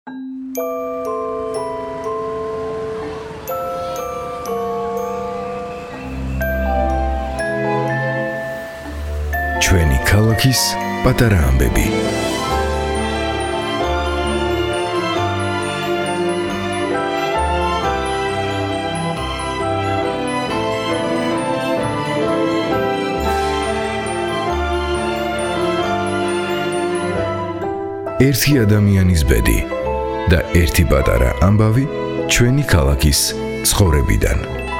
ჩვენი ქალაქის პატარა ამბები. ერთი ადამიანის ბედი და ერთი პატარა ამბავი ჩვენი ქალაქის ცხოვრებიდან.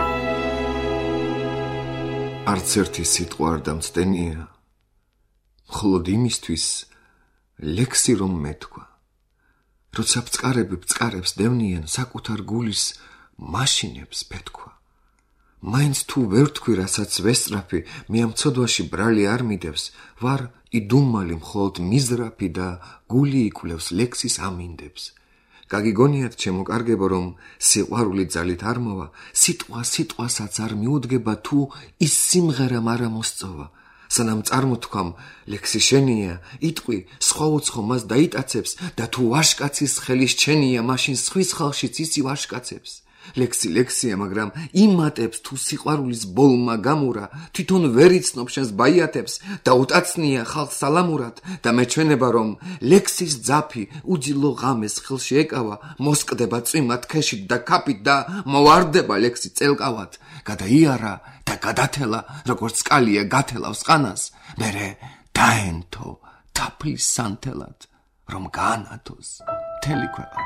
არც ერთი სიტყვა არ დამცდენია, მხოლოდ იმისთვის ლექსი რომ მეთქვა. როცა ბწყარები ბწყარებს დევნიან საკუთარ გულის მაშინებს ფეთქვა. მაინც თუ ვერ თქვი, რასაც ვესწრაფი, მე ამ ცოდვაში ბრალი არ მიდევს, ვარ იდუმალი მხოლოდ მიზრაფი და გული იკვლევს ლექსის ამინდებს. გაგიგონიათ ჩემო კარგებო, რომ სიყვარული ძალით არ მოვა, სიტყვასაც არ მიუდგება თუ ის სიმღერამ არ ამოსწოვა. სანამ წარმოთქვამ ლექსი შენია, იტყვი სხვა უცხო მას დაიტაცებს და თუ ვაშკაცის ხელი შენია, მაშინ სხვის ხალხშიც ისი ვაშკაცებს. ლექსი ლექსია, მაგრამ იმატებს თუ სიყვარულის ბოლმა გამურა, თვითონ ვერ იცნობ შენს ბაიათებს და უტაცნია ხალხს სალამურად და მეჩვენება რომ ლექსის ძაფი უძილო ღამეს ხელში ეკავა, მოსკდება წვიმად ქეშით და ქაფით და მოვარდება ლექსი წელკავად, გადაიარა და გადათელა, როგორც კალია გათელავს ყანას, მერე დაენთო თაფლის სანთელად, რომ გაანათოს მთელი ქვეყანა.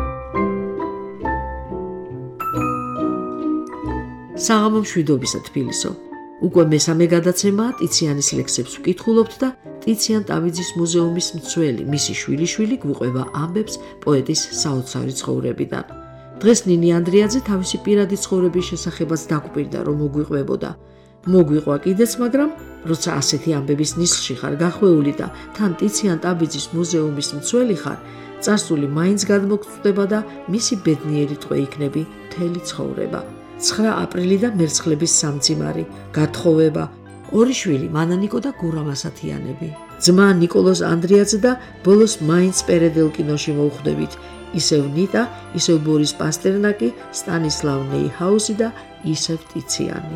საღამო მშვიდობისა თბილისო. უკვე მესამე გადაცემაა ტიციანის ლექსებს ვკითხულობთ და ტიციან ტავიძის მუზეუმის მცველი მისი შვილიშვილი გვიყვება ამბებს პოეტის საოცარი ცხოვრებიდან. დღეს ნინი ანდრიაძე თავისი პირადი ცხოვრების შესახებაც დაგვპირდა, რომ მოგვიყვებოდა. მოგვიყვა კიდეც, მაგრამ როცა ასეთი ამბების ნისლში ხარ გახვეული და თან ტიციან ტავიძის მუზეუმის მცველი ხარ, წარსული მაინც გადმოგწვდება და მისი ბედნიერი ტყვე იქნები მთელი ცხოვრება. 9 აპრილი და მერცხლების სამძიმარი, გათხოვება, ორი შვილი მანანიკო და გურამ ასათიანები. ძმა ნიკოლოზ ანდრიაძე და ბოლოს მაინც პერედელ კინოში მოუხვდებით. ისევ ნიტა, ისევ ბორის პასტერნაკი, სტანისლავ ნეიჰაუსი და ისევ ტიციანი.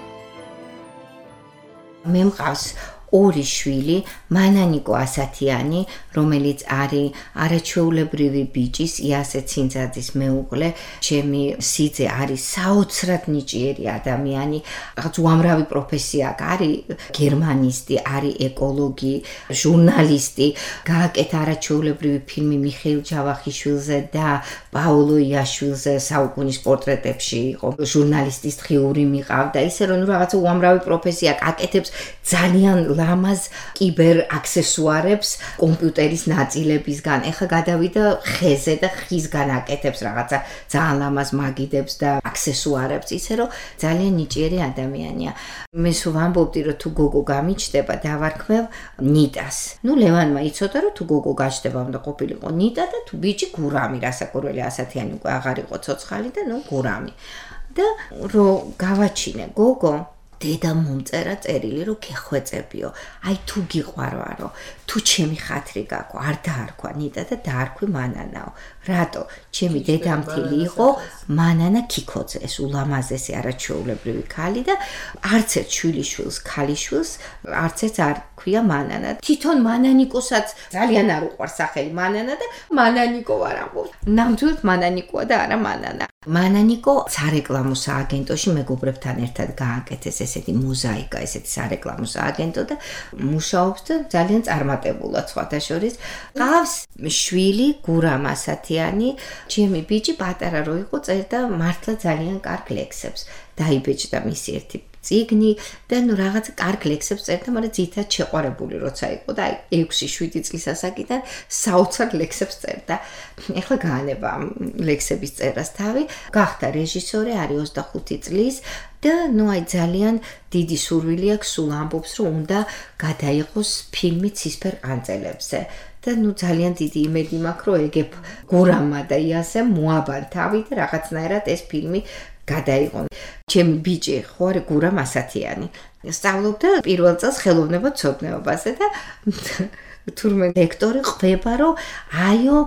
მე მყავს ორი შვილი, მანანიკო ასათიანი, რომელიც არის არაჩვეულებრივი ბიჭის იასე ცინძაძის მეუღლე. ჩემი სიძე არის საოცრად ნიჭიერი ადამიანი, რაღაც უამრავი პროფესია არის, გერმანისტი, არის ეკოლოგი, ჟურნალისტი. გააკეთა არაჩვეულებრივი ფილმი მიხეილ ჯავახიშვილზე და პაოლო იაშვილზე საუკუნის პორტრეტებში იყო. ჟურნალისტის დღიური მიყავდა, ისე რომ რაღაცა უამრავი პროფესია აკეთებს ძალიან ლამაზ კიბერ აქსესუარებს კომპიუტერის ნაწილებისგან. ეხლა გადავიდა ხეზე და ხისგან აკეთებს რაღაცა ძალიან ლამაზ მაგიდებს და აქსესუარებს, ისე რომ ძალიან ნიჭიერი ადამიანია. მე სულ ვამბობდი, რომ თუ გოგო გამიჩნდება, დავარქმევ ნიტას. ლევანმა იცოდა, რომ თუ გოგო გაჩნდება, უნდა ყოფილიყო ნიტა და თუ ბიჭი გურამი, რასაკურველი ასათიანი უკვე აღარ იყო ცოცხალი და გურამი. და რომ გავაჩინე გოგო, დედა მომწერა წერილი, რომ გეხვეწებიო. აი თუ გიყვარვარო, თუ ჩემი ხათრი გაკო, არ დაარქვა ნიტა და დაარქვი მანანაო. რატო? ჩემი დედამთილი იყო მანანა ქიქოძე, ეს ულამაზესი არაჩვეულებრივი ქალი და არც ერთ შვილიშვილს, ქალიშვილს, არც ერთს არ ქვია მანანა. თვითონ მანანიკოსაც ძალიან არ უყვარს სახელი მანანა და მანანიკო არ ამბობს. ნამდვილად მანანიკოა და არა მანანა. მანანიკო სარეკლამო სააგენტოში მეგობრებთან ერთად გააკეთეს ესეთი მოზაიკა, ესეთი სარეკლამო სააგენტო და მუშაობს და ძალიან წარმატებულად სხვათა შორის. ყავს შვილი გურამ ასათიანი, ჩემი ბიჭი პატარა რო იყო, წერდა მართლა ძალიან კარგ ლექსებს. დაიბეჭდა მისი ერთი წიგნი და რაღაც კარგ ლექსებს წერდა, მაგრამ ძირითადად შეყვარებული როცა იყო და 6-7 წლის ასაკიდან საოცარ ლექსებს წერდა. ეხლა გაანება ლექსების წერას თავი, გახდა რეჟისორი, არის 25 წლის და აი ძალიან დიდი სურვილი აქვს, სულ ამბობს, რომ უნდა გადაიღოს ფილმი ცისფერ ყანწელებზე. და ძალიან დიდი იმედი მაქვს, რომ ეგებ გურამმა და იასემ მოაბან თავი და რაღაცნაირად ეს ფილმი გადაიღონ. ჩემი ბიჭი ხო არის გურამ ასათიანი. სწავლობდა პირველ წელს ხელოვნებაცოდნეობაზე და თურმე ლექტორი ხვდება, რომ აიო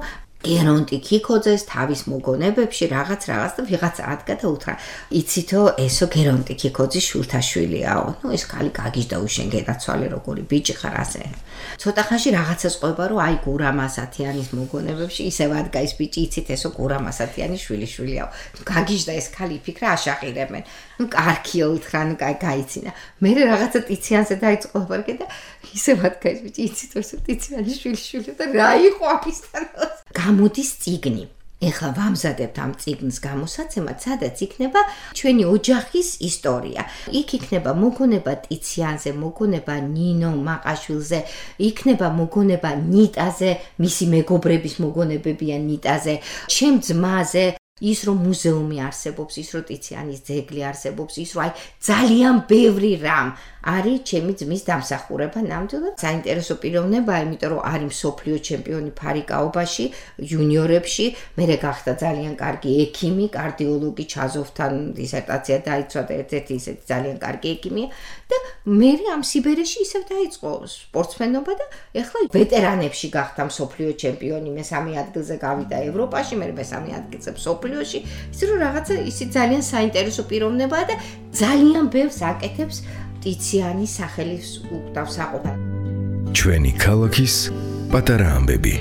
გერონტი ქიქოძეს თავის მოგონებებში რაღაც და ვიღაც ადგა და უთხრა იცითო ესო გერონტი ქიქოძის შვილთაშვილია ეს ქალი გაგიჟდა უშენ გადაცვალე როგორი ბიჭი ხარ ასე ცოტა ხანში რაღაცას ყვება რომ აი გურამ ასათიანის მოგონებებში ისევ ადგა ის ბიჭი იცით ესო გურამ ასათიანის შვილიშვილია გაგიჟდა ეს ქალი ფიქრა აშაყირებენ კარგია უთხრა გაიცინა მე რაღაცა ტიციანზე დაიწყო ლაპარაკი და ისევ ადგა ის ბიჭი იცით ესო ტიციანის შვილიშვილი და რა იყო ამისთან გამოდის წიგნი. ეხლა ვამზადებთ ამ წიგნს გამოსაცემად, სადაც იქნება ჩვენი ოჯახის ისტორია. იქ იქნება მოგონება ტიციანზე, მოგონება ნინო მაყაშვილზე, იქნება მოგონება ნიტაზე, მისი მეგობრების მოგონებებია ნიტაზე, ჩემ ძმაზე, ის რომ მუზეუმი არსებობს, ის რომ ტიციანის ძეგლი არსებობს, ის რომ აი ძალიან ბევრი რამ არის ჩემი ძმის დამსახურება ნამდვილად საინტერესო პიროვნებაა, იმიტომ რომ არის მსოფლიო ჩემპიონი ფარიკაობაში, იუნიორებში, მერე გახდა ძალიან კარგი ექიმი, კარდიოლოგი ჩაზოვთან დისერტაცია დაიცვა და ერთ-ერთი ისეთი ძალიან კარგი ექიმია და მერე ამ სიბერეში ისევ დაიწყო სპორტსმენობა და ეხლა ვეტერანებში გახდა მსოფლიო ჩემპიონი, მესამე ადგილზე გავიდა ევროპაში, მერე მესამე ადგილზე მსოფლიოში, ისე რომ რაღაცა ისი ძალიან საინტერესო პიროვნებაა და ძალიან ბევრს აკეთებს ტიციანის სახელის უკდავს აყოფა. ჩვენი ქალაქის პატარა ამბები.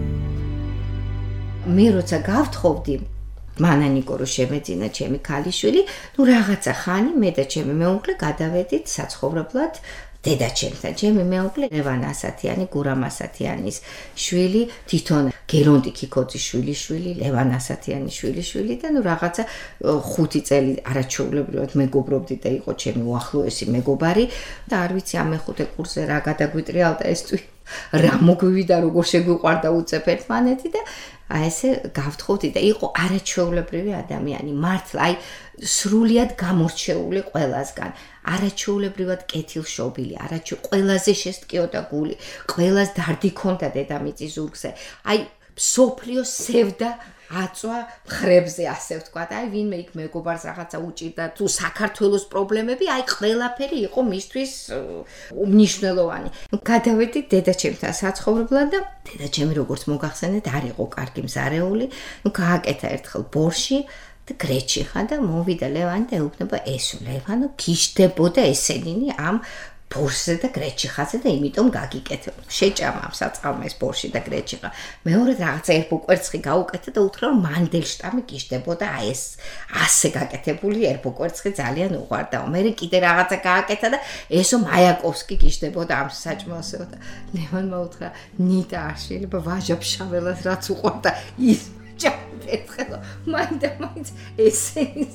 მე როცა გავთხოვდი მანანიკო რომ შემეძინა ჩემი ქალიშვილი, რაღაცა ხანი მე და ჩემი მეუღლე გადავედით საცხოვრებლად დედაჩემთან. ჩემი მეუღლე ლევან ასათიანი, გურამ ასათიანის შვილი, თვითონ გერონტი ქიქოძის შვილიშვილი, ლევან ასათიანის შვილიშვილი და რაღაცა 5 წელი არაჩვეულებრივად მეგობრობდით და იყო ჩემი უახლოესი მეგობარი და არ ვიცი ამ მეხუთე კურსზე რა გადაგვიტრიალდა ეს თვი. რა მოგვივიდა, როგორ შეგვიყვარდა უწებ ერთმანეთი და აი ესე გავთხოვდი და იყო არაჩვეულებრივი ადამიანი, მართლა აი სრულიად გამორჩეული ყველასგან. არაჩვეულებრივად კეთილშობილი, ყველაზე შესტკიოდა გული, ყველას დარდი ქონდა დედამიწის ზურგზე. აი სოფლიო სევდა აწვა ხრებზე ასე ვთქვათ. აი ვინმე იქ მეგობარს რაღაცა უჭირდა თუ საქართველოს პრობლემები, აი ყველაფერი იყო მისთვის მნიშვნელოვანი. გადავედი დედაჩემთან საცხოვრებლად და დედაჩემი როგორც მოგახსენეთ, არ იყო კარგი მზარეული. გააკეთა ერთხელ ბორში და გრეჩი ხა და მოვიდა ლევანი და ეუბნება ესო ლევანო გიშდებოდა ესენინი ამ ბორშზე და გრეჩიხაზე და იმიტომ გაგიკეთე. შეჭამა ამ საწყალმა ეს ბორში და გრეჩიხა. მეორედ რაღაცა ერბო კვერცხი გაუკეთა და უთხრა რომ მანდელშტამი გიშდებოდა აი ეს ასე გაკეთებული ერბო კვერცხი ძალიან უყვარდა. მე კიდე რაღაცა გააკეთა და ესო მაიაკოვსკი გიშდებოდა ამ საჭმელსო და ლევანმა უთხრა ნიტა არ შეიძლება ვაჟაფშაველას რაც უყვარდა ის ერთხელ მაინც ესენის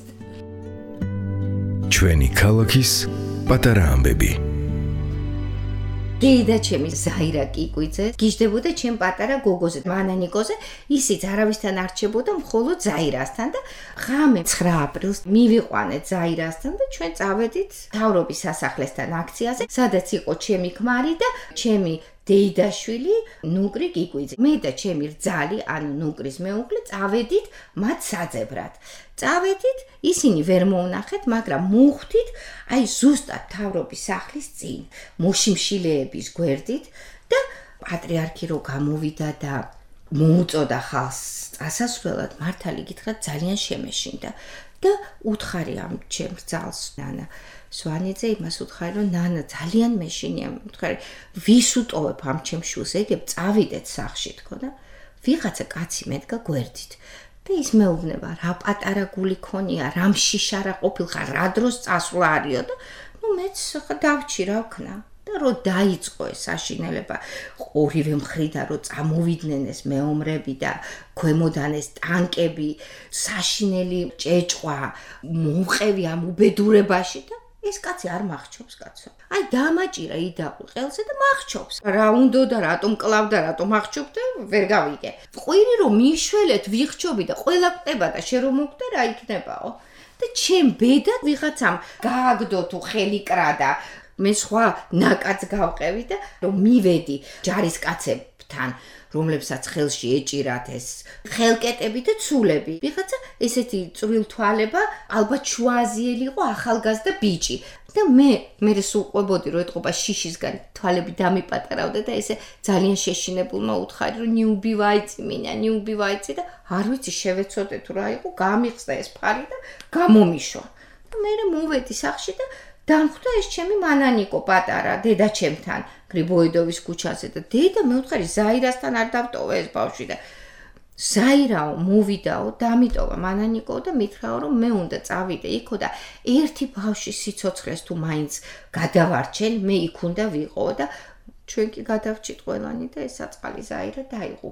ჩვენი ქალაქის პატარა ამბები. დედაჩემი ზაირა კიკვიძე გიждდებოდა ჩემ პატარა გოგოზე მანანიკოზე, ისიც არავისთან არ რჩებოდა, მხოლოდ ზაირასთან და ღამე 9 აპრილს მივიყვანეთ ზაირასთან და ჩვენ წავედით მთავრობის სასახლესთან აქციაზე, სადაც იყო ჩემი ქმარი და ჩემი დეიდაშვილი ნუკრი კიკვიძე. მე და ჩემი რძალი, ანუ ნუკრის მეუღლე, წავედით მათ საძებრად. წავედით, ისინი ვერ მოუნახეთ, მაგრამ მოვხვდით აი ზუსტად მთავრობის სახლის წინ, მოშიმშილეების გვერდით და პატრიარქი რო გამოვიდა და მოუწოდა ხალხს წასასვლელად, მართალი გითხრათ ძალიან შემეშინდა და უთხარი ამ ჩემ რძალს ნანა სვანიძე იმას უთხარი რომ ნანა ძალიან მეშინია, უთხარი ვის უტოვებ ამ ჩემ შულს, ეგებ წავიდეთ სახლში თქო და ვიღაცა კაცი მედგა გვერდით და ის მეუბნება რა პატარა გული ქონია, რამ შიშარა ყოფილხარ, რა დროს წასვლა არისო და მეც ხა დავჭი რა ვქნა და რო დაიწყო ეს საშინელება ორივე მხრიდან რო წამოვიდნენ ეს მეომრები და ქვემოდან ეს ტანკები, საშინელი ჭეჭყვა, მოუყევი ამ უბედურებაში და ეს კაცი არ მახჩობს კაცო. აი დამაჭირა იდაყო ყელზე და მახჩობს. რა უნდა და რატომ კლავდა, რატომ მახჩობდა, ვერ გავიგე. ყვირი რომ მიშველეთ, ვიხჩობი და ყველა ყდება და შე რომ მოკვდა რა იქნებაო. და ჩემ ბედა ვიღაცამ გააგდო თუ ხელი კრადა. მე სხვა ნაკაც გავყევი და რომ მივედი ჯარისკაცებთან რომლებსაც ხელში ეჭირათ ეს ხელკეტები და ცულები. ვიღაცა ესეთი წვრილ თვალება, ალბათ შუაზიელი იყო ახალგაზრდა ბიჭი. და მე სულ ყვებოდი რომ ეთყობა შიშისგან თვალები დამიპატარავდა და ესე ძალიან შეშინებულმა უთხარი რომ ნიუბივაიცი და არ ვიცი შევეცოდე თუ რა იყო გამიხსდა ეს ფარი და გამომიშვა და მე მოვედი სახლში და დამხვდა ეს ჩემი მანანიკო პატარა დედაჩემთან გრიბოედოვის ქუჩაზე და დედა მე უთხარი ზაირასთან არ დავტოვე ეს ბავშვი და ზაირაო მოვიდაო დამიტოვა მანანიკო და მითხრაო რომ მე უნდა წავიდე იქო და ერთი ბავშვის სიცოცხლეს თუ მაინც გადავარჩენ მე იქ უნდა ვიყო და ჩვენ კი გადავჭით ყველანი და ეს საწყალი ზაირა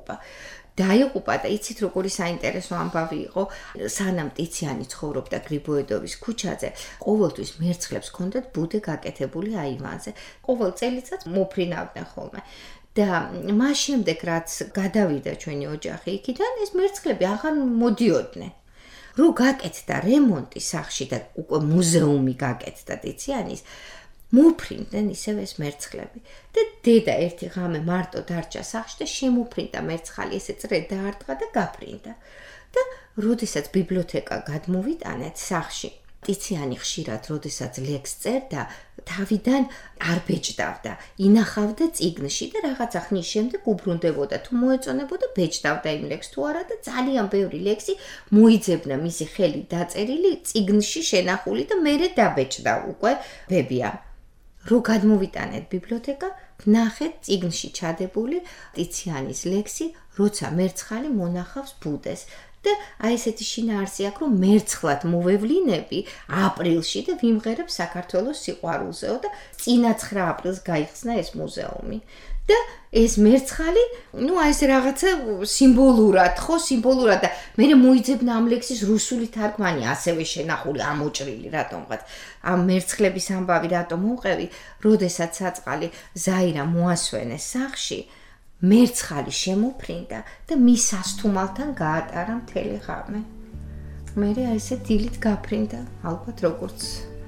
დაიღუპა და იცით როგორი საინტერესო ამბავი იყო სანამ ტიციანი ცხოვრობდა გრიბოედოვის ქუჩაზე ყოველთვის მერცხლებს ჰქონდათ ბუდე გაკეთებული აივანზე ყოველ წელიწადს მოფრინავდნენ ხოლმე და მას შემდეგ რაც გადავიდა ჩვენი ოჯახი იქიდან ეს მერცხლები აღარ მოდიოდნენ რო გაკეთდა რემონტი სახლში და უკვე მუზეუმი გაკეთდა ტიციანის მოფრინდნენ ისევ ეს მერცხლები და დედა ერთი ღამე მარტო დარჩა სახლში და შემოფრინდა მერცხალი ესე წრე დაარტყა და გაფრინდა და როდესაც ბიბლიოთეკა გადმოვიტანეთ სახლში ტიციანი ხშირად როდესაც ლექს წერდა თავიდან არ ბეჭდავდა ინახავდა წიგნში და რაღაცა ხნის შემდეგ უბრუნდებოდა თუ მოეწონებოდა ბეჭდავდა იმ ლექს თუ არა და ძალიან ბევრი ლექსი მოიძებნა მისი ხელით დაწერილი წიგნში შენახული და მერე დაბეჭდა უკვე ბებია რო გადმოვიტანეთ ბიბლიოთეკა ვნახეთ წიგნში ჩადებული ტიციანის ლექსი როცა მერცხალი მონახავს ბუდეს და აი ესეთი შინაარსი აქვს რომ მერცხლად მოვევლინები აპრილში და ვიმღერებ საქართველოს სიყვარულზეო და წინა 9 აპრილს გაიხსნა ეს მუზეუმი და ეს მერცხალი აი ეს რაღაცა სიმბოლურად და მე მოიძებნა ამ ლექსის რუსული თარგმანი ასევე შენახული ამოჭრილი რატომღაც ამ მერცხლების ამბავი რატომ უყევი როდესაც საწყალი ზაირა მოასვენეს სახლში მერცხალი შემოფრინდა და მის სასთუმალთან გაატარა მთელი ღამე. მე ესე დილით გაფრინდა, ალბათ როგორც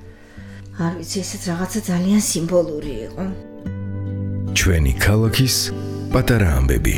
არ ვიცი, ესეც რაღაცა ძალიან სიმბოლური იყო. ჩვენი ქალაქის პატარა ამბები.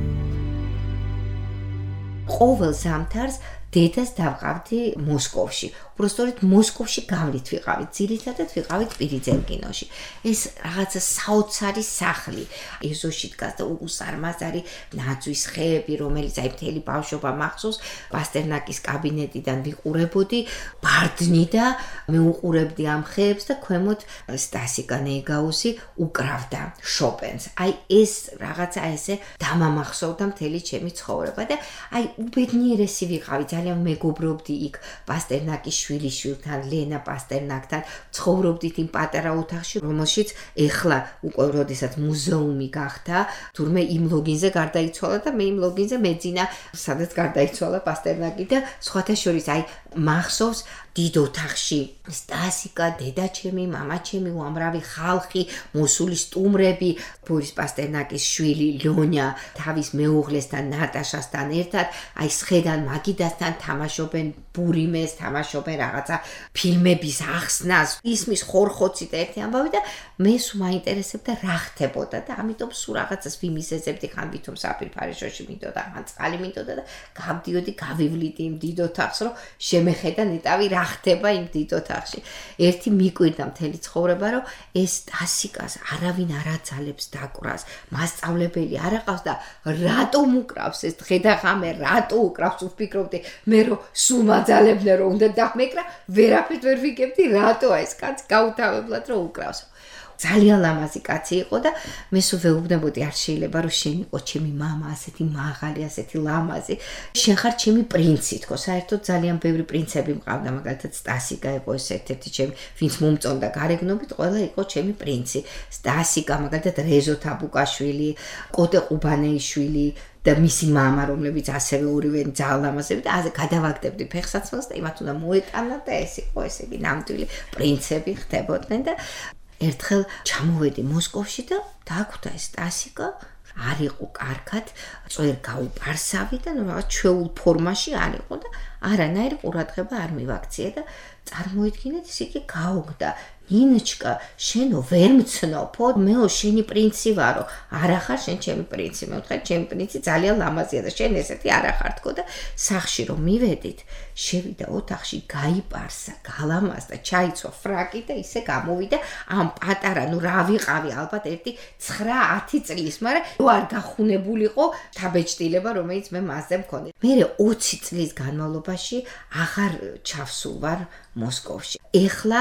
ყოველ ზამთარს დედას დავყავდი მოსკოვში. უბრალოდ მოსკოვში გავლით ვიყავით, ძირითადად ვიყავით პირიძელკინოში. ეს რაღაცა საოცარი სახლი. ეზოში დგას და უსარმაზარი ნაძვის ხეები, რომელიც აი მთელი ბავშვობა მახსოვს, პასტერნაკის კაბინეტიდან ვიყურებოდი, ბარდნი და მე უყურებდი ამ ხეებს და ქვემოთ სტასიკა ნეიგაუსი უკრავდა შოპენს. აი ეს რაღაცა ესე დამამახსოვდა მთელი ჩემი ცხოვრება და აი უბედნიერესი ვიყავი, ძალიან მეგობრობდი იქ პასტერნაკის შვილიშვილთან, ლენა პასტერნაკთან, ცხოვრობდით იმ პატარა ოთახში, რომელშიც ეხლა უკვე როდესაც მუზეუმი გახდა, თურმე იმ ლოგინზე გარდაიცვალა და მე იმ ლოგინზე მეძინა, სადაც გარდაიცვალა პასტერნაკი და სხვათა შორის აი მახსოვს დიდ ოთახში სტასიკა, დედაჩემი, მამაჩემი, უამრავი ხალხი, მოსული სტუმრები, ბორის პასტერნაკის შვილი ლიონია თავის მეუღლესთან ნატაშასთან ერთად, აი სხედან მაგიდასთან თამაშობენ ბურიმეს, თამაშობენ რაღაცა ფილმების ახსნას, ისმის ხორხოცი და ერთი ამბავი და მე სულ მაინტერესებდა რა ხდებოდა და ამიტომ სულ რაღაცას ვიმიზეზებდი ხან ვითომ საფირფარეშოში მინდოდა, ხან წყალი მინდოდა და გავდიოდი, გავივლიდი იმ დიდ ოთახს, რომ შემეხედა ნეტავი რა ხდება იმ დიდ ოთახში. ერთი მიკვირდა მთელი ცხოვრება, რომ ეს სტასიკას არავინ არ აძალებს დაკვრას, მასწავლებელი არ აყავს და რატომ უკრავს ეს დღე და ღამე, რატო უკრავს ვფიქრობდი, მე რომ სულ მაძალებდნენ რომ უნდა დამეკრა, ვერაფერს ვერ ვიგებდი, რატოა ეს კაცი გაუთავებლად რომ უკრავს. ძალიან ლამაზი კაცი იყო და მე სულ ვეუბნებოდი არ შეიძლება რომ შენ იყო ჩემი мама ასეთი მაღალი, ასეთი ლამაზი. შენ ხარ ჩემი პრინცი თქო, საერთოდ ძალიან ბევრი პრინცები მყავდა, მაგალითად სტასიკა იყო ეს ერთ-ერთი ჩემი, ვინც მომწონდა გარეგნობით, ყველა იყო ჩემი პრინცი. სტასიკა, მაგალითად რეზო თაბუკაშვილი, კოტე ყუბანეიშვილი და მისი мама, რომლებიც ასევე ორივე ძალიან ლამაზები და ასე გადავაგდებდი ფეხსაცმელს და იმათ უნდა მოეტანა და ეს იყო ესე იგი ნამდვილი პრინცები ხდებოდნენ და ერთხელ ჩამოვედი მოსკოვში და დაგვდა ეს სტასიკა, არ იყო კარგად, წვერ გაუპარსავი და რაღაც ჩვეულ ფორმაში არ იყო და არანაირი ყურადღება არ მივაქციე და წარმოიდგინეთ ის იგი გაოგდა. ინჩკა, შენო ვერ მცნობო, მეო შენი პრინცი ვარო. არა ხარ შენ ჩემი პრინცი, მე ვთქვი, ჩემი პრინცი ძალიან ლამაზია და შენ ესეთი არა ხარ თქო და სახში რომ მივედით, შევიდა ოთახში, გაიპარსა, გალამაზდა, ჩაიცვა ფრაკი და ისე გამოვიდა ამ პატარა, რა ვიყავი ალბათ ერთი 9-10 წლის, მაგრამ არ გახუნებულიყო თაბეჭდილება, რომელიც მე მასზე მქონდა. მე 20 წლის განმავლობაში აღარ ჩავსულ ვარ მოსკოვში. ეხლა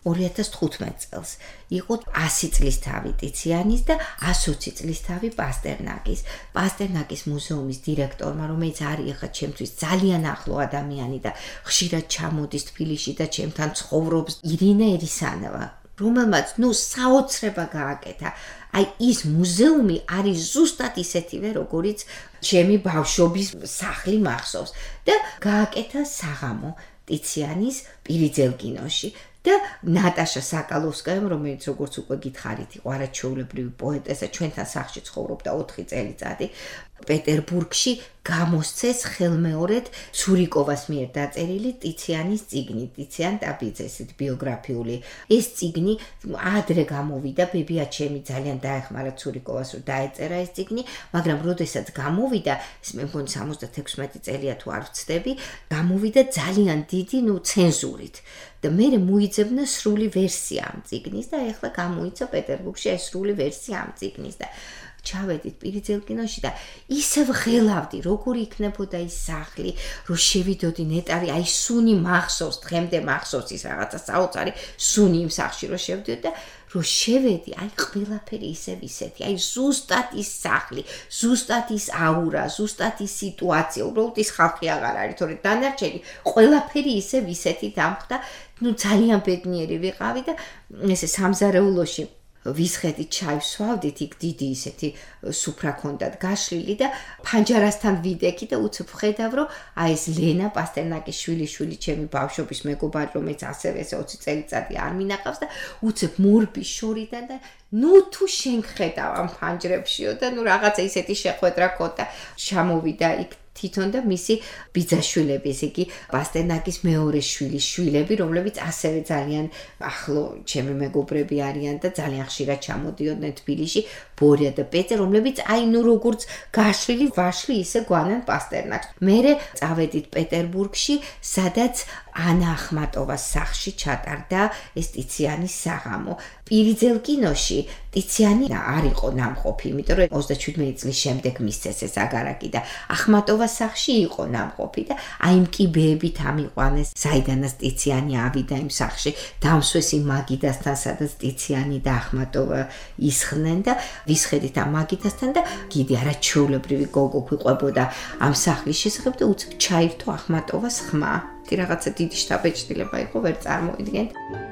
2015 წელს იყო 100 წლის თავი ტიციანის და 120 წლის თავი პასტერნაკის. პასტერნაკის მუზეუმის დირექტორმა, რომელიც არის ახლა ჩემთვის ძალიან ახლო ადამიანი და ხშირად ჩამოდის თბილისში და ჩემთან ცხოვრობს, ირინა ერისანოვა, რომელმაც საოცრება გააკეთა. აი ის მუზეუმი არის ზუსტად ისეთივე, როგორიც ჩემი ბავშვობის სახლი მახსოვს და გააკეთა საღამო ტიციანის პირიძელ კინოში და ნატაშა საკალოვსკაიამ, რომელიც როგორც უკვე გითხარით, იყო არაჩვეულებრივი პოეტესა, ჩვენთან სახლში ცხოვრობდა 4 წელიწადი. პეტერბურგში გამოსცეს ხელმეორედ ცურიკოვას მიერ დაწერილი ტიციანის წიგნი, ტიციან ტაბიძეს ბიოგრაფიული. ეს წიგნი ადრე გამოვიდა, ბებიაჩემი ძალიან დაეხმარა ცურიკოვას, რომ დაეწერა ეს წიგნი, მაგრამ როდესაც გამოვიდა, მე მგონი 76 წელია თუ არ ვცდები, გამოვიდა ძალიან დიდი, ცენზურით. და მე მოიძებნა სრული ვერსია ამ წიგნის და ეხლა გამოიცა პეტერბურგში ეს სრული ვერსია ამ წიგნის და ჩავედით პირიძელ კინოში და ისევ ღელავდი, როგორი იქნებოდა ის სახლი, რომ შევიდოდი ნეტარი, აი სუნი მახსოვს, დღემდე მახსოვს ის რაღაცა საოცარი სუნი იმ სახლში, რომ შევდიოდი და რომ შევედი, აი ყველაფერი ისევ ისეთი, აი ზუსტად ის სახლი, ზუსტად ის აურა, ზუსტად ის სიტუაცია, უბრალოდ ის ხალხი აღარ არის, თორე დანარჩენი ყველაფერი ისევ ისეთი დამხდა, ძალიან ბედნიერი ვიყავი და ესე სამზარეულოში ვისხედით ჩაის ვსვავდით, იქ დიდი ისეთი სუფრა ქონდათ გაშლილი და ფანჯარასთან ვიდექი და უცებ ხედავ, რომ აი ეს ლენა პასტერნაკის შვილი, ჩემი ბავშვობის მეგობარი, რომელიც ასევე ესე 20 წელიწადი არ მინახავს და უცებ მორბის შორიდან და თუ შენ ხედავ ამ ფანჯრებშიო და რაღაცა ისეთი შეხვედრა ქონდა, ჩამოვიდა იქ თვითონ და მისი ბიძაშვილები, ესე იგი პასტერნაკის მეორე შვილები, რომლებიც ასევე ძალიან ახლო ჩემი მეგობრები არიან და ძალიან ხშირად ჩამოდიოდნენ თბილისში, ბორია და პეწე, რომლებიც აი როგორც გაშლილი ვაშლი ისე გვანან პასტერნაკს. მერე წავედით პეტერბურგში, სადაც ანა ახმატოვას სახლში ჩატარდა ეს ტიციანის საღამო. პირიძელ კინოში ტიციანი არ იყო ნამყოფი, იმიტომ რომ 37 წლის შემდეგ მისცეს ეს აგარაკი და ახმატოვას სახლში იყო ნამყოფი და აი იმ კიბეებით ამიყვანეს, საიდანაც ტიციანი ავიდა იმ სახლში, დამსვეს იმ მაგიდასთან, სადაც ტიციანი და ახმატოვა ისხდნენ და ვისხედით ამ მაგიდასთან და კიდე არაჩვეულებრივი გოგო გვიყვებოდა ამ სახლის შესახებ და უცებ ჩაირთო ახმატოვას ხმა. თი რაღაცა დიდი შთაბეჭდილება იყო, ვერ წარმოიდგენთ.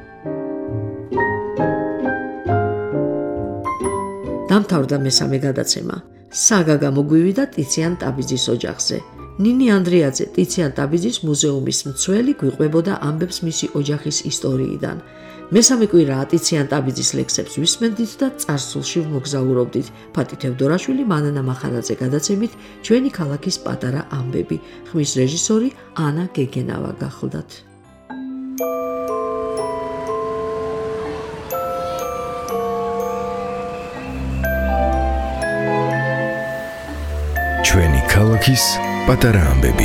დამთავრდა მესამე გადაცემა. საგა გამოგვივიდა ტიციან ტაბიძის ოჯახზე. ნინი ანდრიაძე, ტიციან ტაბიძის მუზეუმის მცველი, გვიყვებოდა ამბებს მისი ოჯახის ისტორიიდან. მესამე კვირაა ტიციან ტაბიძის ლექსებს ვისმენდით და წარსულში ვმოგზაურობდით. ფატი თევდორაშვილი, მანანა მახანაძე გადაცემით ჩვენი ქალაქის პატარა ამბები. ხმის რეჟისორი ანა გეგენავა გახლდათ. ჩვენი ქალაქის პატარა ამბები.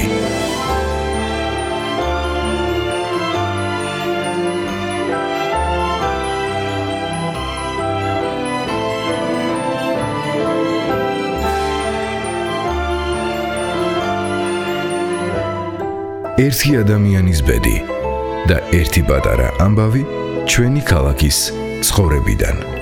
ერთი ადამიანის ბედი და ერთი პატარა ამბავი ჩვენი ქალაქის ცხოვრებიდან.